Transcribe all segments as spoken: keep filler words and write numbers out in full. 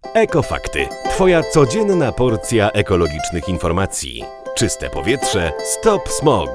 Ekofakty. Twoja codzienna porcja ekologicznych informacji. Czyste powietrze, stop smog.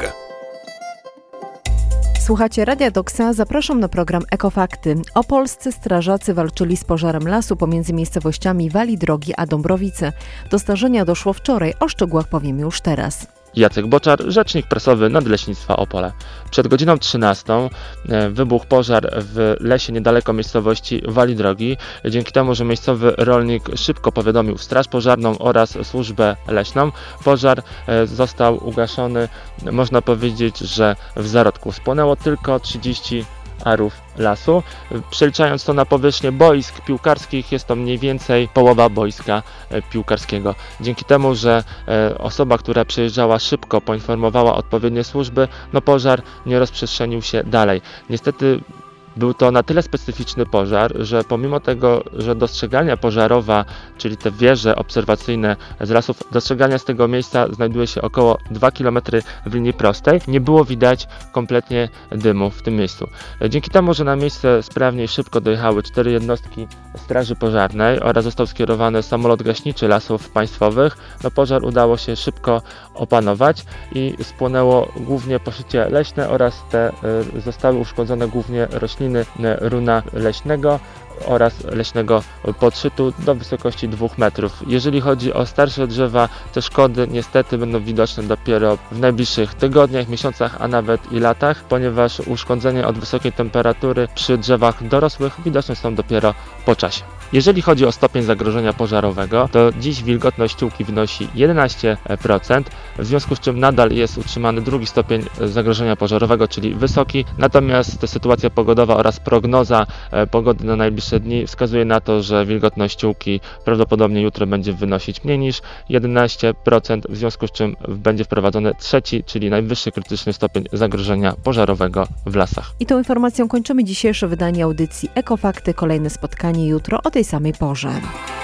Słuchacie Radia Doksa, zapraszam na program Ekofakty. Opolscy strażacy walczyli z pożarem lasu pomiędzy miejscowościami Wali Drogi a Dąbrowice. Do zdarzenia doszło wczoraj, o szczegółach powiem już teraz. Jacek Boczar, rzecznik prasowy Nadleśnictwa Opole. Przed godziną trzynastą wybuchł pożar w lesie niedaleko miejscowości Wali Drogi. Dzięki temu, że miejscowy rolnik szybko powiadomił straż pożarną oraz służbę leśną, pożar został ugaszony, można powiedzieć, że w zarodku. Spłonęło tylko trzydzieści arów lasu. Przeliczając to na powierzchnię boisk piłkarskich, jest to mniej więcej połowa boiska piłkarskiego. Dzięki temu, że osoba, która przyjeżdżała szybko, poinformowała odpowiednie służby, no pożar nie rozprzestrzenił się dalej. Niestety był to na tyle specyficzny pożar, że pomimo tego, że dostrzegalnia pożarowa, czyli te wieże obserwacyjne z lasów, dostrzegalnia z tego miejsca znajduje się około dwa kilometry w linii prostej, nie było widać kompletnie dymu w tym miejscu. Dzięki temu, że na miejsce sprawnie i szybko dojechały cztery jednostki straży pożarnej oraz został skierowany samolot gaśniczy Lasów Państwowych, no pożar udało się szybko opanować i spłonęło głównie poszycie leśne oraz te y, zostały uszkodzone głównie rośliny runa leśnego oraz leśnego podszytu do wysokości dwóch metrów. Jeżeli chodzi o starsze drzewa, te szkody niestety będą widoczne dopiero w najbliższych tygodniach, miesiącach, a nawet i latach, ponieważ uszkodzenia od wysokiej temperatury przy drzewach dorosłych widoczne są dopiero po czasie. Jeżeli chodzi o stopień zagrożenia pożarowego, to dziś wilgotność ściółki wynosi jedenaście procent, w związku z czym nadal jest utrzymany drugi stopień zagrożenia pożarowego, czyli wysoki, natomiast sytuacja pogodowa oraz prognoza pogody na najbliższe dni wskazuje na to, że wilgotność ściółki prawdopodobnie jutro będzie wynosić mniej niż jedenaście procent, w związku z czym będzie wprowadzony trzeci, czyli najwyższy krytyczny stopień zagrożenia pożarowego w lasach. I tą informacją kończymy dzisiejsze wydanie audycji Ekofakty. Kolejne spotkanie jutro o tej samej porze.